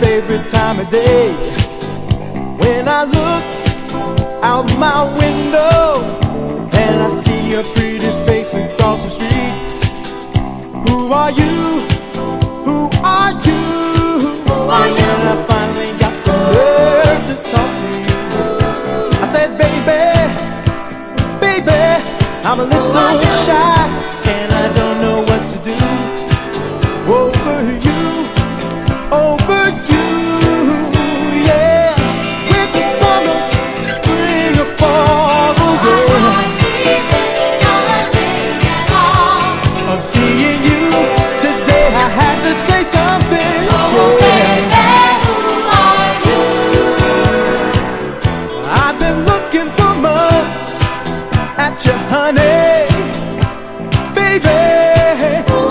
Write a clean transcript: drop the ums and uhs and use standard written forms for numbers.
favorite time of day. When I look out my window and I see a pretty face across the street. Who are you? Who are you? Who are you? And I finally got the nerve to talk to you. I said, baby, baby, I'm a little shy.